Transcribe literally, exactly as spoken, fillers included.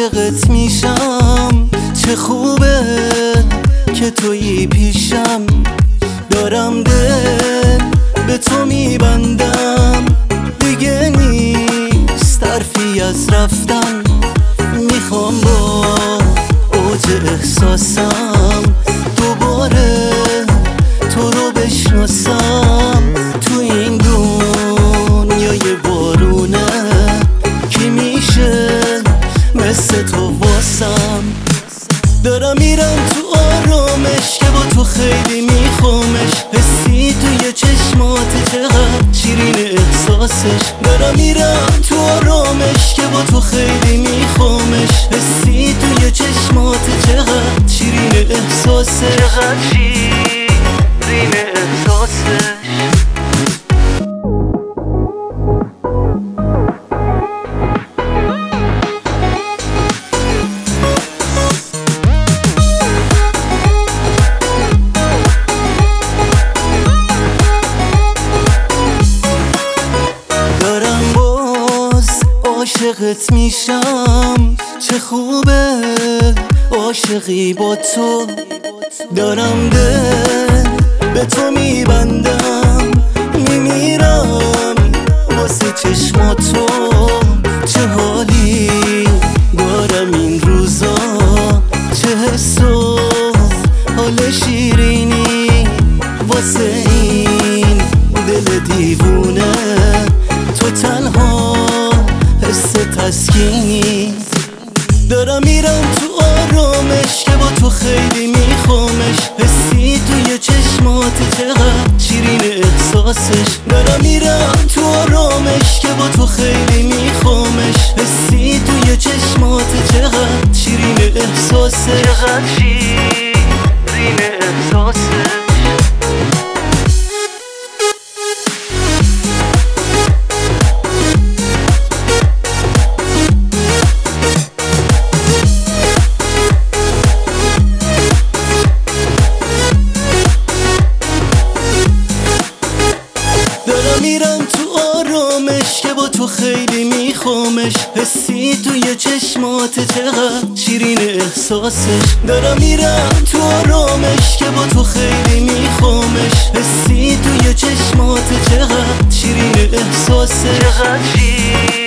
عاشقت میشم، چه خوبه که تویی پیشم. دارم دل به تو میبندم، دیگه نیست حرفی از رفتن. میخوام با اوج احساسم دوباره تو رو بشناسم. تو این دنیای بارونه کی میشه مثل تو واسم؟ دارم میرم تو آرامش که با تو خیلی میخوامش. حسی توی چشمات چقدر شیرین احساسش. دارم میرم تو آرامش که با تو خیلی میخوامش. حسی توی چشمات چقدر شیرین احساسش. چقدر شیرین احساسش. عاشقت میشم، چه خوبه عاشقی با تو. دارم دل به تو میبندم، میمیرم واسه چشماتو. چه حالی دارم این روزا، چه حس و حال شیرینی واسه این دل دیوونه. تو تنها حس تسکینی. دارم میرم تو آرامش که با تو خیلی میخوامش. حسی توی چشمات چقدر شیرین احساسش. دارم میرم تو آرامش که با تو خیلی میخوامش. حسی توی چشمات چقدر شیرین احساسش. چقدر شیرین احساسش. میرم تو آرامش که با تو خیلی میخوامش. حسی توی چشمات چقدر شیرین احساسش. دارم میرم تو آرامش که با تو خیلی میخوامش. حسی توی چشمات چقدر شیرین احساسش. چقدر شیرین